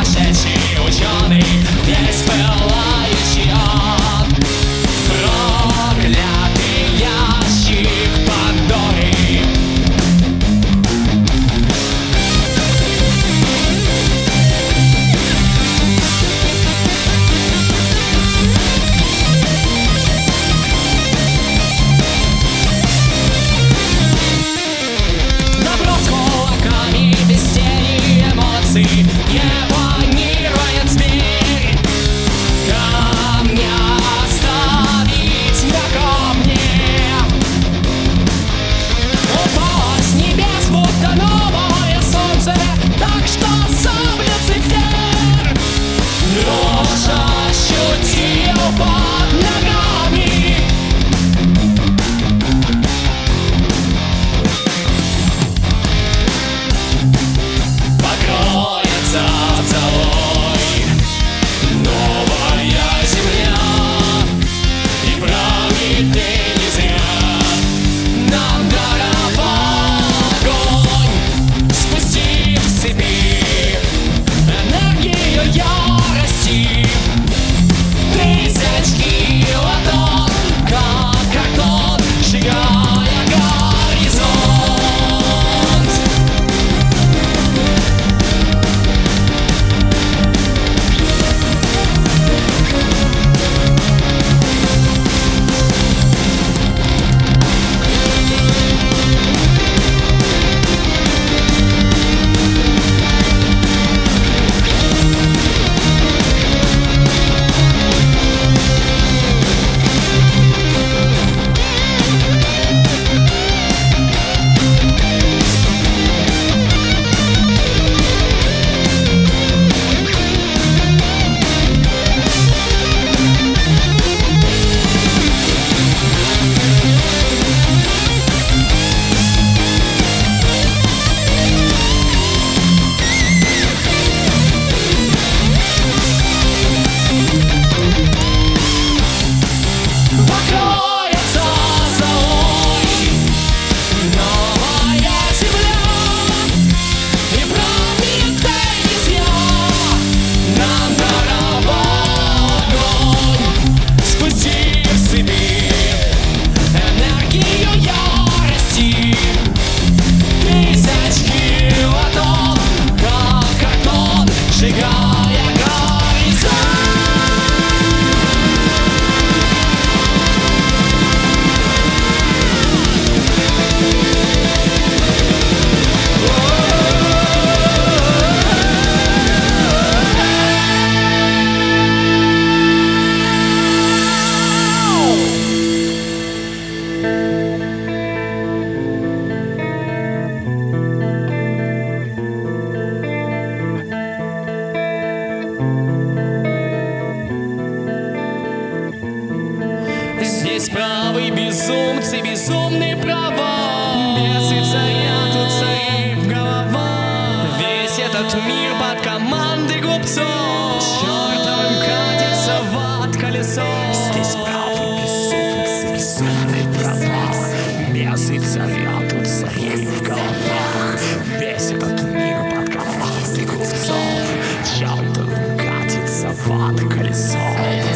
сумасшедший ученый, весь пылающий он, проклятый ящик Пандоры. Не планирует зверь камня оставить на камне. Упало с небес будто новое солнце, так что сам Люцифер дрожь ощутил под ногами. Целой новая земля, и Прометей не зря нам даровал огонь, спустив в себе энергию ярости. 1000 килотонн, как картон, сжигая горизонт. Здесь правы безумцы, безумные права. Бесы царят, тут цари в головах. Весь этот мир под командой глупцов. Чёртовым катится в ад колесо. Здесь правы безумцы, безумные права. Бесы царят, тут цари в головах. Весь этот мир под командой глупцов. Чёртовым катится в ад колесо.